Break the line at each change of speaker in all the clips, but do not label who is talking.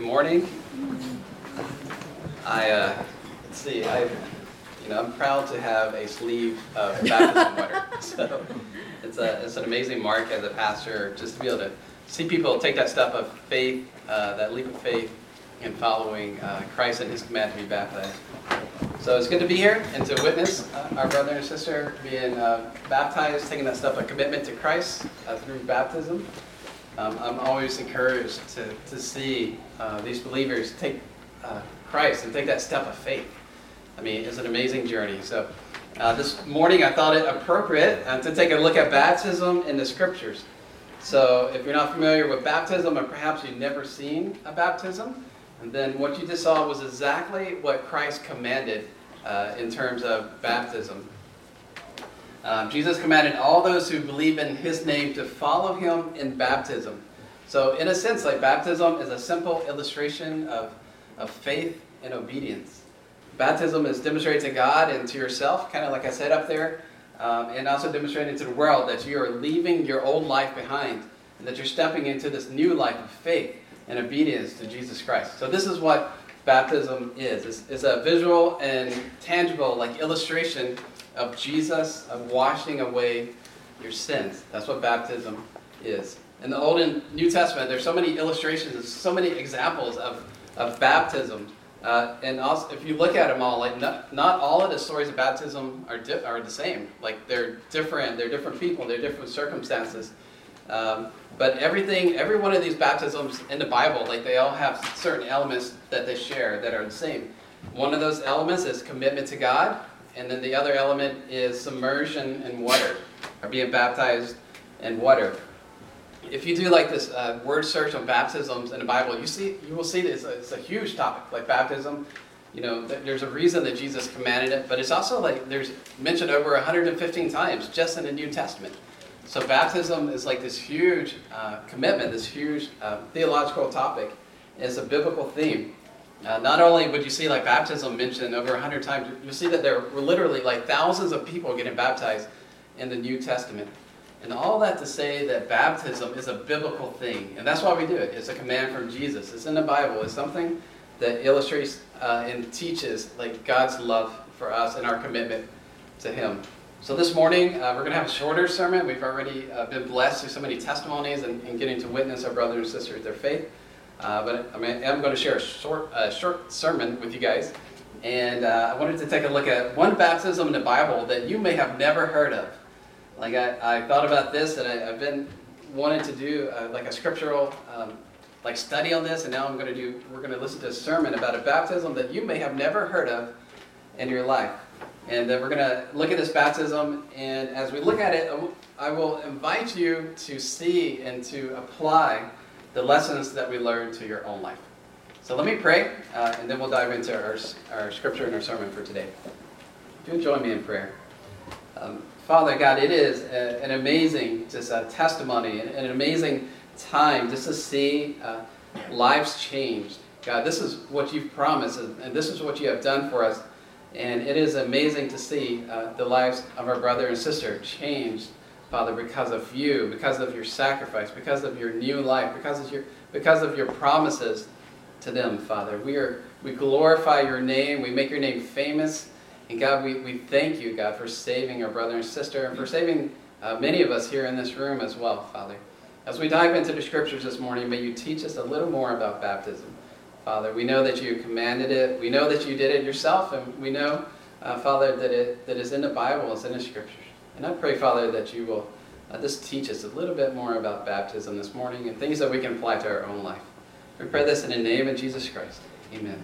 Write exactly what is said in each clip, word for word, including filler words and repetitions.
Good morning. I uh, let's see. I, you know, I'm proud to have a sleeve of baptism water. So it's a it's an amazing mark as a pastor, just to be able to see people take that step of faith, uh, that leap of faith, in following uh, Christ and His command to be baptized. So it's good to be here and to witness uh, our brother and sister being uh, baptized, taking that step of commitment to Christ uh, through baptism. Um, I'm always encouraged to, to see uh, these believers take uh, Christ and take that step of faith. I mean, it's an amazing journey. So uh, this morning I thought it appropriate uh, to take a look at baptism in the scriptures. So if you're not familiar with baptism, or perhaps you've never seen a baptism, and then what you just saw was exactly what Christ commanded uh, in terms of baptism. Um, Jesus commanded all those who believe in His name to follow Him in baptism. So in a sense, like baptism is a simple illustration of, of faith and obedience. Baptism is demonstrating to God and to yourself, kind of like I said up there, um, and also demonstrating to the world that you are leaving your old life behind and that you're stepping into this new life of faith and obedience to Jesus Christ. So this is what baptism is. It's, it's a visual and tangible like illustration of Jesus, of washing away your sins. That's what baptism is. In the Old and New Testament, there's so many illustrations, there's so many examples of, of baptism. Uh, and also, if you look at them all, like not, not all of the stories of baptism are di- are the same. Like they're different, they're different people, they're different circumstances. Um, but everything, every one of these baptisms in the Bible, like they all have certain elements that they share that are the same. One of those elements is commitment to God. And then the other element is submersion in water, or being baptized in water. If you do like this uh, word search on baptisms in the Bible, you see, you will see that it's a, it's a huge topic, like baptism. You know, th- there's a reason that Jesus commanded it, but it's also like there's mentioned over one hundred fifteen times just in the New Testament. So baptism is like this huge uh, commitment, this huge uh, theological topic. It's a biblical theme. Uh, not only would you see like baptism mentioned over a hundred times, you'll see that there were literally like thousands of people getting baptized in the New Testament. And all that to say that baptism is a biblical thing. And that's why we do it. It's a command from Jesus. It's in the Bible. It's something that illustrates uh, and teaches like God's love for us and our commitment to Him. So this morning, uh, we're going to have a shorter sermon. We've already uh, been blessed through so many testimonies and, and getting to witness our brothers and sisters, their faith. Uh, but I mean, I'm going to share a short, uh, short sermon with you guys. And uh, I wanted to take a look at one baptism in the Bible that you may have never heard of. Like I, I thought about this, and I, I've been wanting to do uh, like a scriptural um, like study on this. And now I'm going to do. We're going to listen to a sermon about a baptism that you may have never heard of in your life. And then we're going to look at this baptism. And as we look at it, I will invite you to see and to apply the lessons that we learn to your own life. So let me pray, uh, and then we'll dive into our, our scripture and our sermon for today. If you'll join me in prayer. Um, Father God, it is a, an amazing just a testimony, an, an amazing time just to see uh, lives changed. God, this is what you've promised, and, and this is what you have done for us. And it is amazing to see uh, the lives of our brother and sister changed, Father, because of you, because of your sacrifice, because of your new life, because of your because of your promises to them, Father. We are we glorify your name, we make your name famous, and God, we, we thank you, God, for saving our brother and sister, and for saving uh, many of us here in this room as well, Father. As we dive into the scriptures this morning, may you teach us a little more about baptism, Father. We know that you commanded it, we know that you did it yourself, and we know, uh, Father, that it that is in the Bible, it's in the scriptures. And I pray, Father, that you will uh, just teach us a little bit more about baptism this morning and things that we can apply to our own life. We pray this in the name of Jesus Christ. Amen.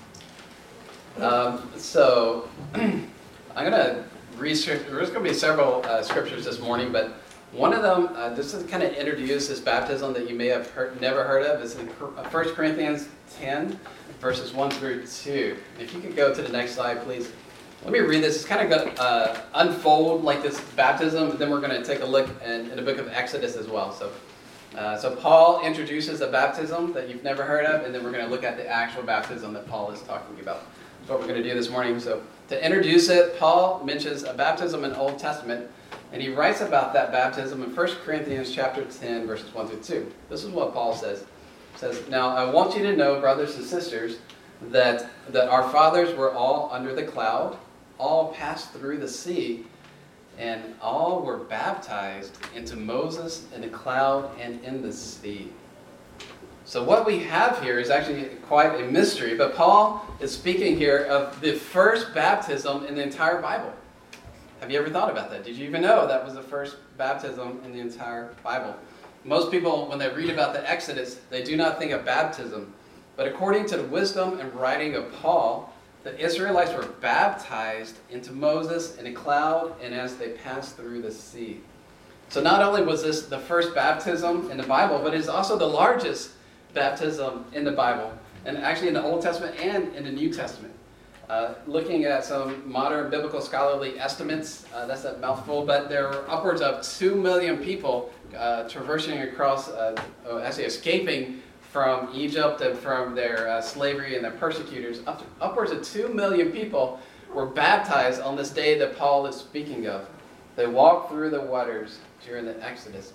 Um, so, I'm going to read, there's going to be several uh, scriptures this morning, but one of them, uh, just to kind of introduce this baptism that you may have heard, never heard of, is in First Corinthians ten, verses one through two. If you could go to the next slide, please. Let me read this. It's kind of going to uh, unfold like this baptism, but then we're going to take a look in, in the book of Exodus as well. So, uh, so Paul introduces a baptism that you've never heard of, and then we're going to look at the actual baptism that Paul is talking about. That's what we're going to do this morning. So to introduce it, Paul mentions a baptism in the Old Testament, and he writes about that baptism in First Corinthians chapter ten, verses one through two. This is what Paul says. It says, "Now I want you to know, brothers and sisters, that, that our fathers were all under the cloud, all passed through the sea, and all were baptized into Moses in the cloud and in the sea." So what we have here is actually quite a mystery, but Paul is speaking here of the first baptism in the entire Bible. Have you ever thought about that? Did you even know that was the first baptism in the entire Bible? Most people, when they read about the Exodus, they do not think of baptism. But according to the wisdom and writing of Paul, the Israelites were baptized into Moses in a cloud and as they passed through the sea. So not only was this the first baptism in the Bible, but it's also the largest baptism in the Bible, and actually in the Old Testament and in the New Testament. Uh, looking at some modern biblical scholarly estimates, uh, that's a mouthful, but there are upwards of two million people uh, traversing across, uh, oh, actually escaping from Egypt and from their uh, slavery and their persecutors. Up to, upwards of two million people were baptized on this day that Paul is speaking of. They walked through the waters during the Exodus.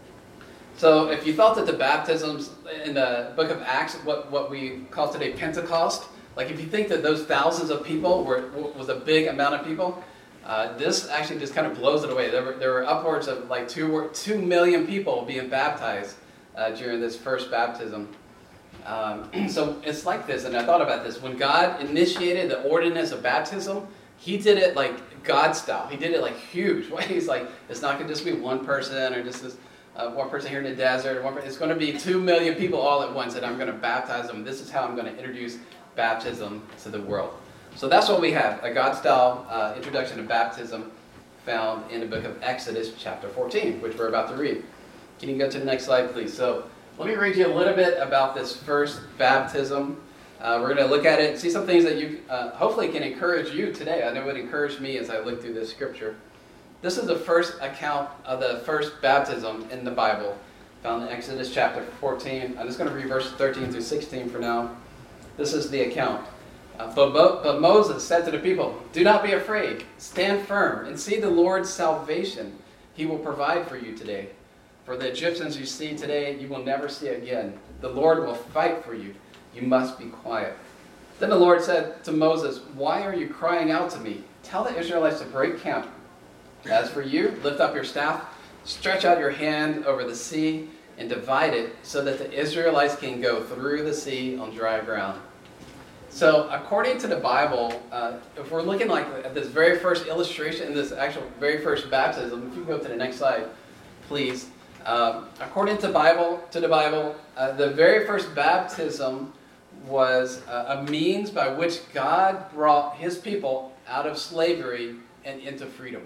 So if you thought that the baptisms in the book of Acts, what, what we call today Pentecost, like if you think that those thousands of people were was a big amount of people, uh, this actually just kind of blows it away. There were, there were upwards of like two, two million people being baptized uh, during this first baptism. Um, so it's like this, and I thought about this. When God initiated the ordinance of baptism, he did it like God style. He did it like huge. He's like, it's not going to just be one person or just this uh, one person here in the desert. Or one person. It's going to be two million people all at once, and I'm going to baptize them. This is how I'm going to introduce baptism to the world. So that's what we have, a God-style uh, introduction to baptism found in the book of Exodus chapter fourteen, which we're about to read. Can you go to the next slide, please? So let me read you a little bit about this first baptism. Uh, we're going to look at it and see some things that you uh, hopefully can encourage you today. I know it encouraged me as I looked through this scripture. This is the first account of the first baptism in the Bible, found in Exodus chapter fourteen. I'm just going to read verses thirteen through sixteen for now. This is the account. Uh, but, Mo- but Moses said to the people, "Do not be afraid. Stand firm and see the Lord's salvation. He will provide for you today. For the Egyptians you see today, you will never see again. The Lord will fight for you. You must be quiet." Then the Lord said to Moses, "Why are you crying out to me? Tell the Israelites to break camp. As for you, lift up your staff, stretch out your hand over the sea, and divide it so that the Israelites can go through the sea on dry ground." So according to the Bible, uh, if we're looking like at this very first illustration in this actual very first baptism, if you go to the next slide, please. Uh, according to Bible, to the Bible, uh, the very first baptism was uh, a means by which God brought his people out of slavery and into freedom.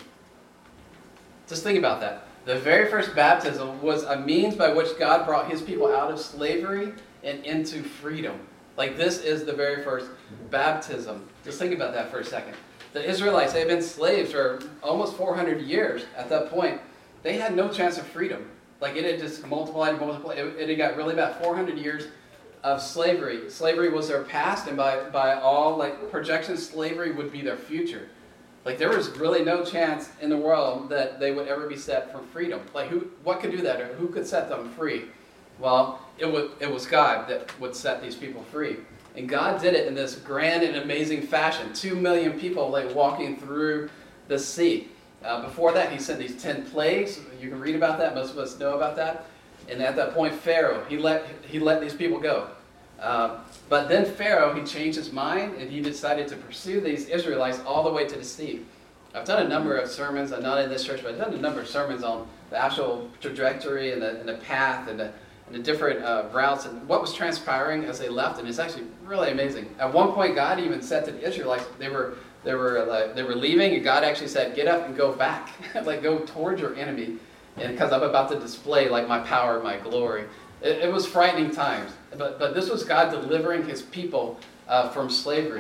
Just think about that. The very first baptism was a means by which God brought his people out of slavery and into freedom. Like this is the very first baptism. Just think about that for a second. The Israelites, they had been slaves for almost four hundred years at that point. They had no chance of freedom. Like it had just multiplied and multiplied. It, it had got really bad. four hundred years of slavery. Slavery was their past, and by, by all like projections, slavery would be their future. Like there was really no chance in the world that they would ever be set from freedom. Like who, what could do that, or who could set them free? Well, it was, it was God that would set these people free. And God did it in this grand and amazing fashion. Two million people like walking through the sea. Uh, before that, he sent these ten plagues. You can read about that. Most of us know about that. And at that point, Pharaoh, he let, he let these people go. Uh, but then Pharaoh, he changed his mind, and he decided to pursue these Israelites all the way to the sea. I've done a number of sermons, I'm not in this church, but I've done a number of sermons on the actual trajectory and the, and the path and the, and the different uh, routes and what was transpiring as they left, and it's actually really amazing. At one point, God even said to the Israelites, they were they were uh, they were leaving, and God actually said, "Get up and go back, like go towards your enemy, and because I'm about to display like my power, my glory." It, it was frightening times, but but this was God delivering his people uh, from slavery.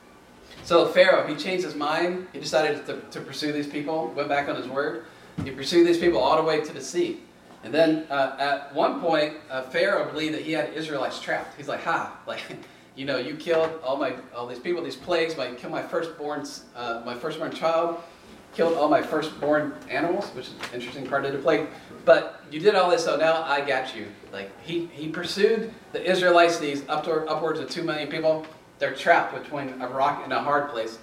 So Pharaoh, he changed his mind. He decided to, to pursue these people, went back on his word. He pursued these people all the way to the sea. And then uh, at one point, uh, Pharaoh believed that he had Israelites trapped. He's like, ha, like, you know, you killed all my all these people, these plagues, like kill my firstborn, uh, my firstborn child. killed all my firstborn animals, which is an interesting part of the plague. But you did all this, so now I got you. Like he, he pursued the Israelites, these up to, upwards of two million people. They're trapped between a rock and a hard place.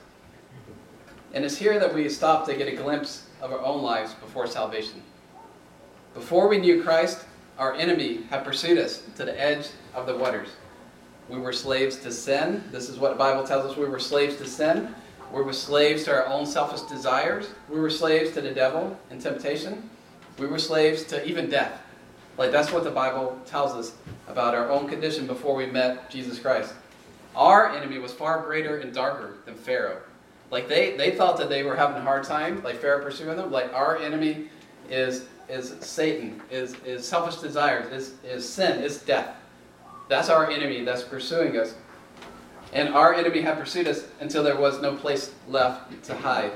And it's here that we stop to get a glimpse of our own lives before salvation. Before we knew Christ, our enemy had pursued us to the edge of the waters. We were slaves to sin. This is what the Bible tells us. We were slaves to sin. We were slaves to our own selfish desires. We were slaves to the devil and temptation. We were slaves to even death. Like that's what the Bible tells us about our own condition before we met Jesus Christ. Our enemy was far greater and darker than Pharaoh. Like they, they thought that they were having a hard time, like Pharaoh pursuing them. Like our enemy is is Satan, is, is selfish desires, is, is sin, is death. That's our enemy that's pursuing us. And our enemy had pursued us until there was no place left to hide.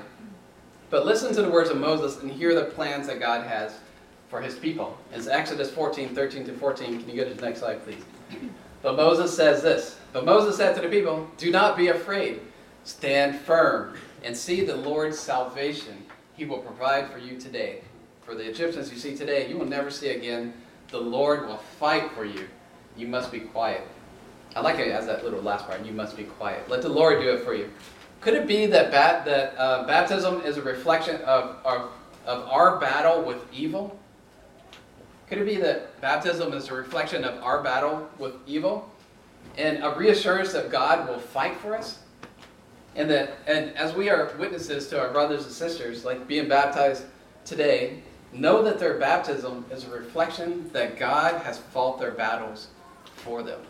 But listen to the words of Moses and hear the plans that God has for his people. It's Exodus fourteen, thirteen to fourteen. Can you go to the next slide, please? But Moses says this. But Moses said to the people, do not be afraid. Stand firm and see the Lord's salvation. He will provide for you today. For the Egyptians you see today, you will never see again. The Lord will fight for you. You must be quiet. I like it as that little last part. You must be quiet. Let the Lord do it for you. Could it be that bat, that uh, baptism is a reflection of, of, of our battle with evil? Could it be that baptism is a reflection of our battle with evil? And a reassurance that God will fight for us? And that, and as we are witnesses to our brothers and sisters, like being baptized today, know that their baptism is a reflection that God has fought their battles for them.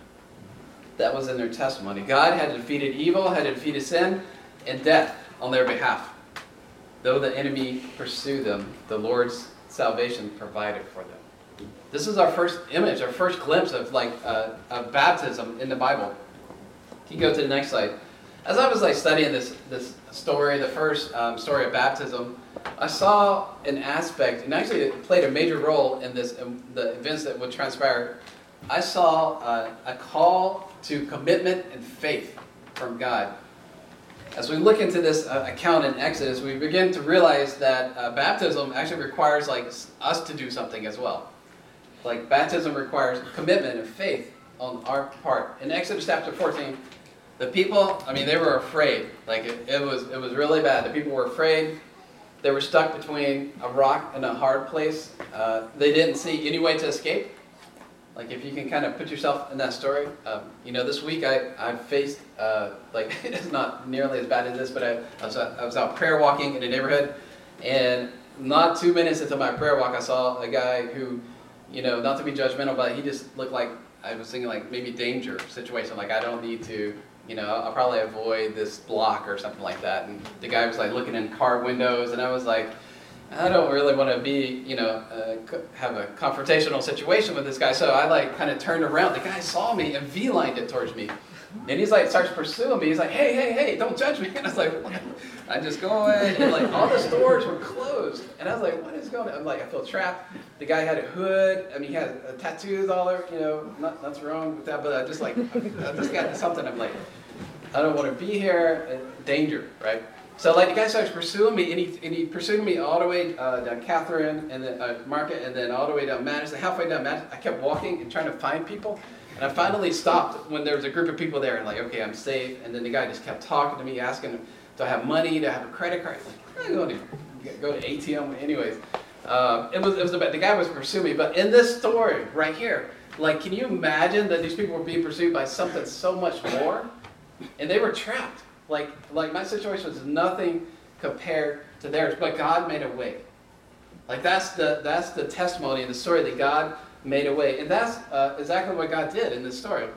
That was in their testimony. God had defeated evil, had defeated sin, and death on their behalf. Though the enemy pursued them, the Lord's salvation provided for them. This is our first image, our first glimpse of like uh, of baptism in the Bible. Can you go to the next slide? As I was like studying this this story, the first um, story of baptism, I saw an aspect, and actually it played a major role in this in the events that would transpire. I saw uh, a call to commitment and faith from God. As we look into this uh, account in Exodus, we begin to realize that uh, baptism actually requires like us to do something as well. Like baptism requires commitment and faith on our part. In Exodus chapter fourteen, the people, I mean, they were afraid. Like it, it was, it was really bad. The people were afraid. They were stuck between a rock and a hard place. Uh, they didn't see any way to escape. Like if you can kind of put yourself in that story. Um, you know, this week I, I faced, uh, like it's not nearly as bad as this, but I, I, was, I was out prayer walking in a neighborhood, and not two minutes into my prayer walk, I saw a guy who, you know, not to be judgmental, but he just looked like, I was thinking like maybe danger situation. Like I don't need to, you know, I'll probably avoid this block or something like that. And the guy was like looking in car windows, and I was like, I don't really want to be, you know, uh, have a confrontational situation with this guy. So I like kind of turned around. The guy saw me and V-lined it towards me. And he's like, starts pursuing me. He's like, hey, hey, hey, don't judge me. And I was like, what? I just go in, and like all the stores were closed. And I was like, what is going on? I'm like, I feel trapped. The guy had a hood. I mean, he had uh, tattoos all over, you know, not, nothing wrong with that. But I just like, I just got something. I'm like, I don't want to be here. Uh, danger, right? So like the guy starts pursuing me, and he, and he pursued me all the way uh, down Catherine, and then uh, Market, and then all the way down Madison. Halfway down Madison, I kept walking and trying to find people, and I finally stopped when there was a group of people there, and like, okay, I'm safe. And then the guy just kept talking to me, asking, do I have money? Do I have a credit card? I'm like, I'm going to go to A T M. Anyways, um, it was it was about the guy was pursuing me, but in this story right here, like, can you imagine that these people were being pursued by something so much more, and they were trapped. Like, like my situation was nothing compared to theirs, but God made a way. Like that's the that's the testimony in the story that God made a way, and that's uh, exactly what God did in this story.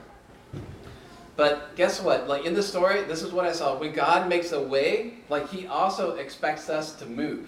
But guess what? Like in this story, this is what I saw. When God makes a way, like He also expects us to move.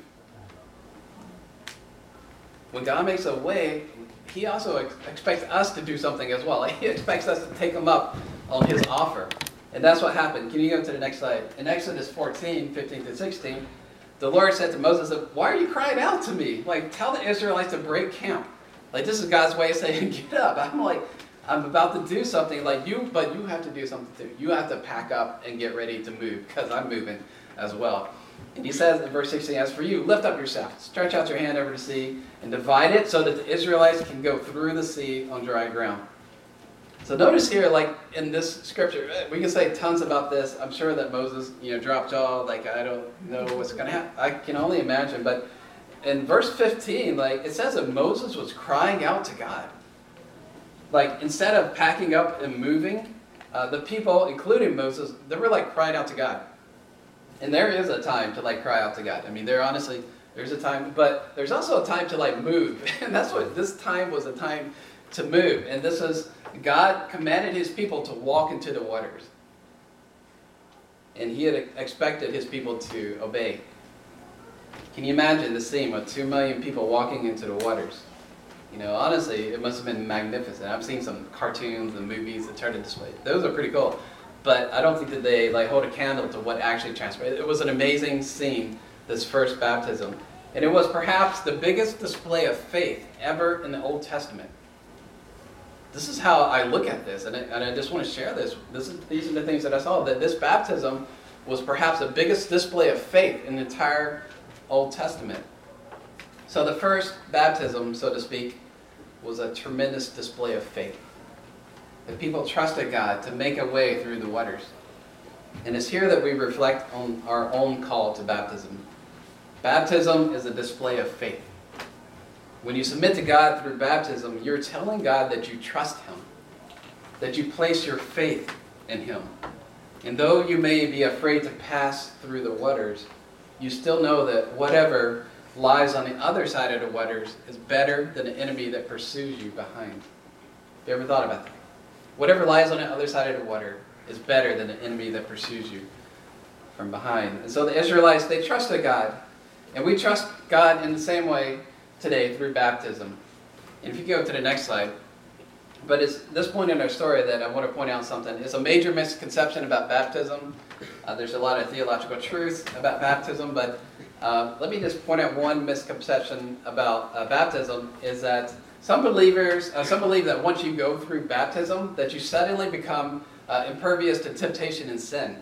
When God makes a way, He also ex- expects us to do something as well. Like He expects us to take Him up on His offer. And that's what happened. Can you go to the next slide? In Exodus fourteen, fifteen to sixteen, the Lord said to Moses, why are you crying out to me? Like, tell the Israelites to break camp. Like, this is God's way of saying, get up. I'm like, I'm about to do something like you, but you have to do something too. You have to pack up and get ready to move, because I'm moving as well. And he says in verse sixteen, as for you, lift up yourself, stretch out your hand over the sea, and divide it so that the Israelites can go through the sea on dry ground. So notice here, like in this scripture, we can say tons about this. I'm sure that Moses, you know, dropped jaw, like I don't know what's going to happen. I can only imagine. But in verse fifteen, like it says that Moses was crying out to God. Like instead of packing up and moving, uh, the people, including Moses, they were like crying out to God. And there is a time to like cry out to God. I mean, there honestly, there's a time, but there's also a time to like move. And that's what this time was, a time to move. And this is, God commanded his people to walk into the waters. And he had expected his people to obey. Can you imagine the scene with two million people walking into the waters? You know, honestly, it must have been magnificent. I've seen some cartoons and movies that tried to display it. Those are pretty cool. But I don't think that they like hold a candle to what actually transpired. It was an amazing scene, this first baptism. And it was perhaps the biggest display of faith ever in the Old Testament. This is how I look at this, and I, and I just want to share this. This is, these are the things that I saw, that this baptism was perhaps the biggest display of faith in the entire Old Testament. So the first baptism, so to speak, was a tremendous display of faith. The people trusted God to make a way through the waters. And it's here that we reflect on our own call to baptism. Baptism is a display of faith. When you submit to God through baptism, you're telling God that you trust him, that you place your faith in him. And though you may be afraid to pass through the waters, you still know that whatever lies on the other side of the waters is better than the enemy that pursues you behind. Have you ever thought about that? Whatever lies on the other side of the water is better than the enemy that pursues you from behind. And so the Israelites, they trusted God. And we trust God in the same way today through baptism. And if you go to the next slide. But it's this point in our story that I want to point out something. It's a major misconception about baptism. Uh, there's a lot of theological truth about baptism. But uh, let me just point out one misconception about uh, baptism is that Some believers, uh, some believe that once you go through baptism, that you suddenly become uh, impervious to temptation and sin.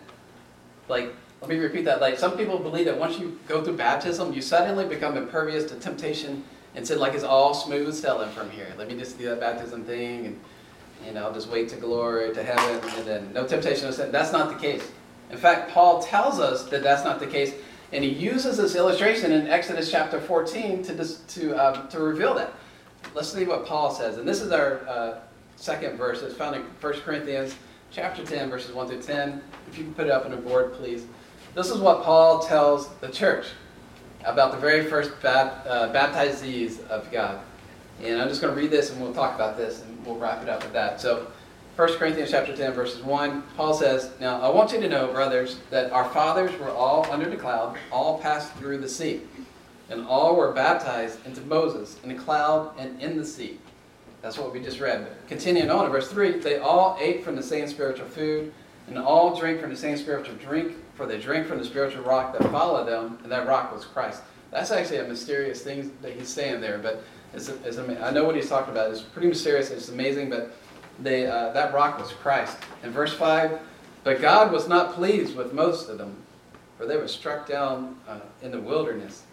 Like, let me repeat that. Like, some people believe that once you go through baptism, you suddenly become impervious to temptation and sin. Like it's all smooth sailing from here. Let me just do that baptism thing, and you know, I'll just wait to glory, to heaven, and then no temptation, no sin. That's not the case. In fact, Paul tells us that that's not the case, and he uses this illustration in Exodus chapter fourteen to to um, to reveal that. Let's see what Paul says. And this is our uh, second verse. It's found in First Corinthians chapter ten, verses one through ten. If you can put it up on the board, please. This is what Paul tells the church about the very first bap- uh, baptizees of God. And I'm just going to read this, and we'll talk about this, and we'll wrap it up with that. So, First Corinthians chapter ten, verses one, Paul says, "Now I want you to know, brothers, that our fathers were all under the cloud, all passed through the sea. And all were baptized into Moses in the cloud and in the sea." That's what we just read. But continuing on in verse three, "They all ate from the same spiritual food, and all drank from the same spiritual drink, for they drank from the spiritual rock that followed them, and that rock was Christ." That's actually a mysterious thing that he's saying there, but it's, it's I know what he's talking about. It's pretty mysterious. It's amazing, but they, uh, that rock was Christ. In verse five, "But God was not pleased with most of them, for they were struck down uh, in the wilderness.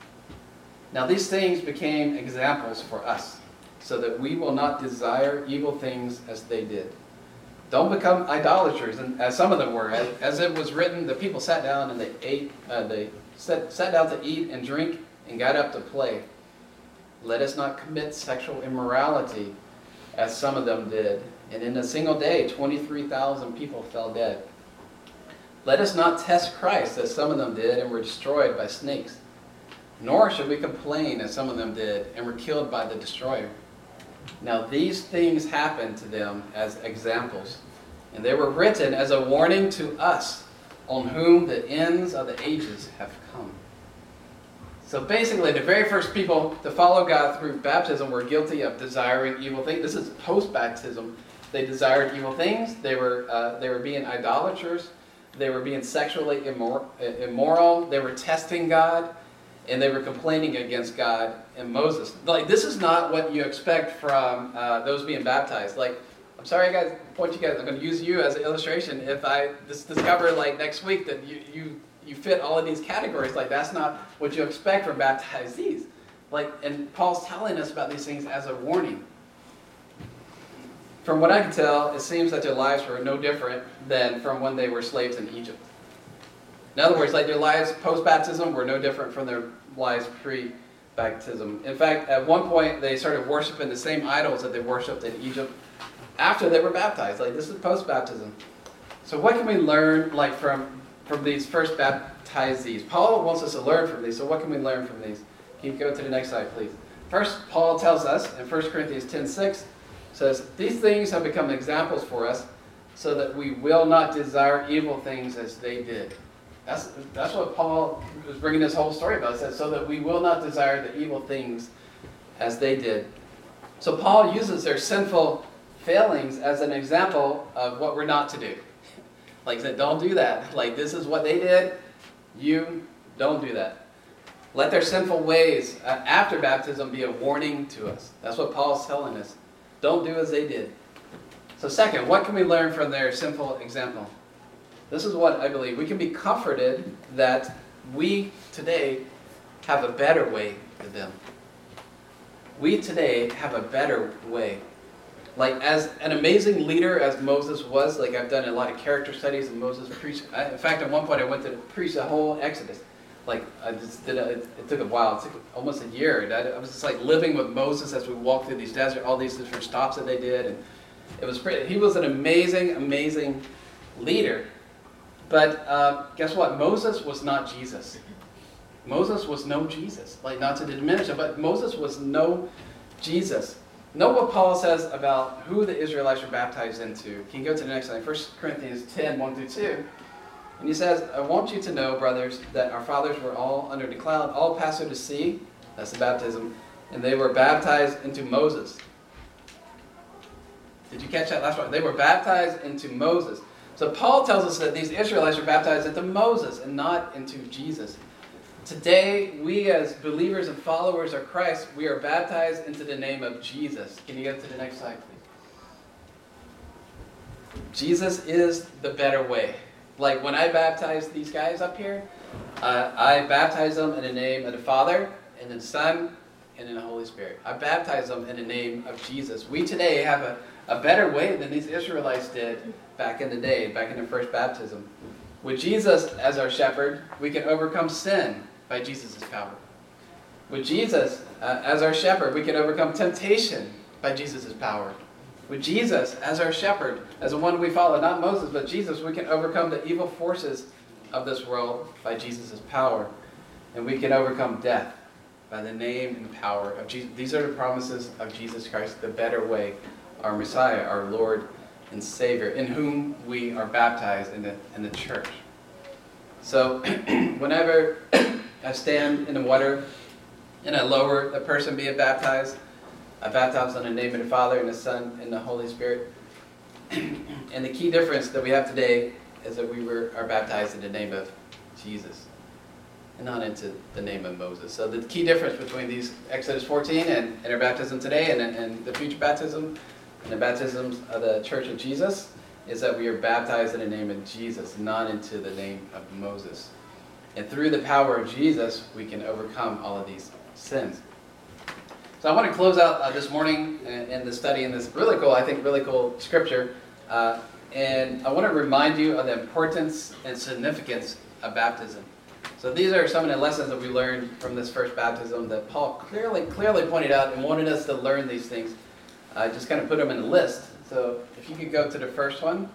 Now these things became examples for us, so that we will not desire evil things as they did. Don't become idolaters, and as some of them were. As, as it was written, the people sat down and they ate, uh, they sat, sat down to eat and drink and got up to play. Let us not commit sexual immorality, as some of them did. And in a single day, twenty-three thousand people fell dead. Let us not test Christ, as some of them did and were destroyed by snakes. Nor should we complain, as some of them did, and were killed by the destroyer. Now these things happened to them as examples, and they were written as a warning to us, on whom the ends of the ages have come." So basically, the very first people to follow God through baptism were guilty of desiring evil things. This is post-baptism. They desired evil things. They were, uh, they were being idolaters. They were being sexually immor- immoral. They were testing God. And they were complaining against God and Moses. Like, this is not what you expect from uh, those being baptized. Like, I'm sorry, guys, point you guys, I'm going to use you as an illustration. If I just discover, like, next week that you, you, you fit all of these categories. Like, that's not what you expect from baptizees. Like, and Paul's telling us about these things as a warning. From what I can tell, it seems that their lives were no different than from when they were slaves in Egypt. In other words, like their lives post-baptism were no different from their lives pre-baptism. In fact, at one point, they started worshiping the same idols that they worshipped in Egypt after they were baptized. Like, this is post-baptism. So what can we learn, like, from, from these first baptizees? Paul wants us to learn from these, so what can we learn from these? Can you go to the next slide, please? First, Paul tells us in First Corinthians ten six, says, these things have become examples for us so that we will not desire evil things as they did. That's, that's what Paul was bringing this whole story about. It says, so that we will not desire the evil things as they did. So Paul uses their sinful failings as an example of what we're not to do. Like he said, don't do that. Like, this is what they did. You don't do that. Let their sinful ways uh, after baptism be a warning to us. That's what Paul's telling us. Don't do as they did. So second, what can we learn from their sinful example? This is what I believe. We can be comforted that we today have a better way than them. We today have a better way. Like, as an amazing leader as Moses was, like I've done a lot of character studies and Moses preached. I, in fact, at one point I went to preach the whole Exodus. Like, I just did a, it, it took a while. It took almost a year. And I, I was just like living with Moses as we walked through these desert, all these different stops that they did. And it was pretty, he was an amazing, amazing leader. But uh, guess what? Moses was not Jesus. Moses was no Jesus. Like, not to diminish it, but Moses was no Jesus. Know what Paul says about who the Israelites were baptized into. Can you go to the next slide? First Corinthians ten, one through two. And he says, I want you to know, brothers, that our fathers were all under the cloud, all passed through the sea, that's the baptism, and they were baptized into Moses. Did you catch that last one? They were baptized into Moses. So Paul tells us that these Israelites were baptized into Moses and not into Jesus. Today, we as believers and followers of Christ, we are baptized into the name of Jesus. Can you go to the next slide, please? Jesus is the better way. Like, when I baptize these guys up here, uh, I baptize them in the name of the Father, and the Son, and in the Holy Spirit. I baptize them in the name of Jesus. We today have a, a better way than these Israelites did back in the day, back in the first baptism. With Jesus as our shepherd, we can overcome sin by Jesus' power. With Jesus uh, as our shepherd, we can overcome temptation by Jesus' power. With Jesus as our shepherd, as the one we follow, not Moses, but Jesus, we can overcome the evil forces of this world by Jesus' power. And we can overcome death by the name and power of Jesus. These are the promises of Jesus Christ, the better way, our Messiah, our Lord and Savior, in whom we are baptized in the, in the church. So whenever I stand in the water and I lower the person being baptized, I baptize in the name of the Father and the Son and the Holy Spirit. And the key difference that we have today is that we were are baptized in the name of Jesus and not into the name of Moses. So the key difference between these Exodus fourteen and, and our baptism today and, and the future baptism and the baptisms of the Church of Jesus is that we are baptized in the name of Jesus, not into the name of Moses. And through the power of Jesus, we can overcome all of these sins. So I want to close out uh, this morning in, in the study in this really cool, I think really cool scripture. Uh, and I want to remind you of the importance and significance of baptism. So these are some of the lessons that we learned from this first baptism that Paul clearly, clearly pointed out and wanted us to learn these things. I just kind of put them in a list. So if you could go to the first one.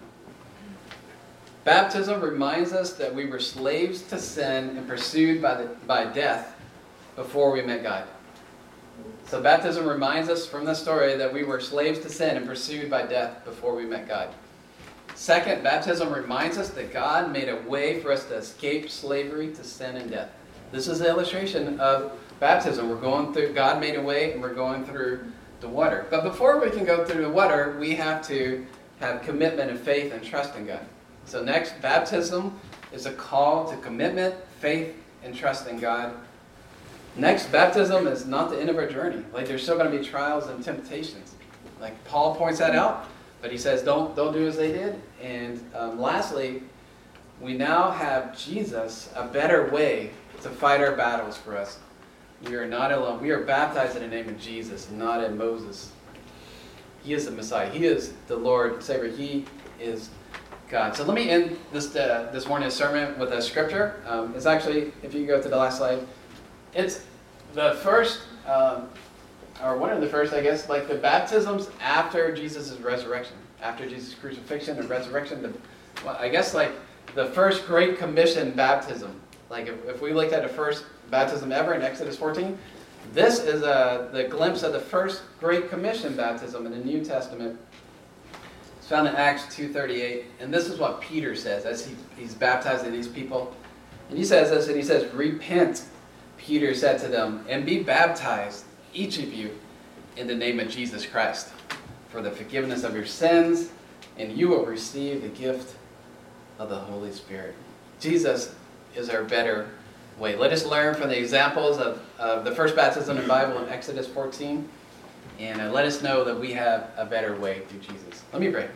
Baptism reminds us that we were slaves to sin and pursued by, the, by death before we met God. So baptism reminds us from this story that we were slaves to sin and pursued by death before we met God. Second, baptism reminds us that God made a way for us to escape slavery to sin and death. This is an illustration of baptism. We're going through, God made a way and we're going through the water. But before we can go through the water, we have to have commitment and faith and trust in God. So next, baptism is a call to commitment, faith, and trust in God. Next, baptism is not the end of our journey. Like, there's still going to be trials and temptations. Like Paul points that out, but he says don't don't do as they did. And um, lastly, we now have Jesus, a better way to fight our battles for us. We are not alone. We are baptized in the name of Jesus, not in Moses. He is the Messiah. He is the Lord Savior. He is God. So let me end this uh, this morning's sermon with a scripture. Um, it's actually, if you go to the last slide, it's the first, um, or one of the first, I guess, like the baptisms after Jesus' resurrection, after Jesus' crucifixion and resurrection. The, well, I guess like the first Great Commission baptism. Like if, if we looked at the first baptism ever in Exodus fourteen, this is a, the glimpse of the first Great Commission baptism in the New Testament. It's found in Acts two thirty-eight, and this is what Peter says as he, he's baptizing these people. And he says this, and he says, "Repent," Peter said to them, "and be baptized, each of you, in the name of Jesus Christ, for the forgiveness of your sins, and you will receive the gift of the Holy Spirit." Jesus is our better way. Let us learn from the examples of, of the first baptism in the Bible in Exodus fourteen, and uh, let us know that we have a better way through Jesus. Let me pray.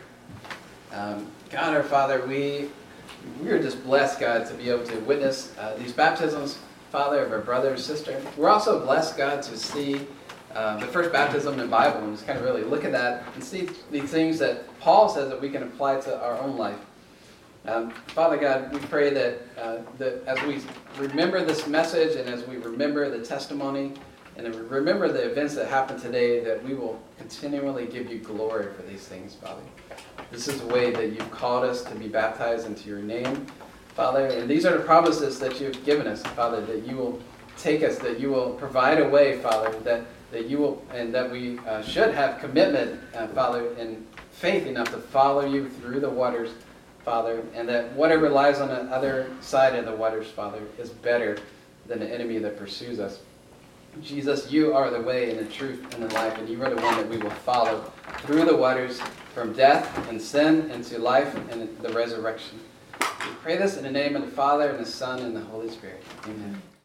Um, God our Father, we, we are just blessed, God, to be able to witness uh, these baptisms, Father, of our brother and sister. We're also blessed, God, to see uh, the first baptism in the Bible and just kind of really look at that and see these things that Paul says that we can apply to our own life. Um, Father God, we pray that, uh, that as we remember this message and as we remember the testimony and then we remember the events that happened today, that we will continually give you glory for these things, Father. This is the way that you've called us to be baptized into your name, Father. And these are the promises that you've given us, Father, that you will take us, that you will provide a way, Father, that, that you will, and that we uh, should have commitment, uh, Father, and faith enough to follow you through the waters, Father, and that whatever lies on the other side of the waters, Father, is better than the enemy that pursues us. Jesus, you are the way and the truth and the life, and you are the one that we will follow through the waters from death and sin into life and the resurrection. We pray this in the name of the Father, and the Son, and the Holy Spirit. Amen.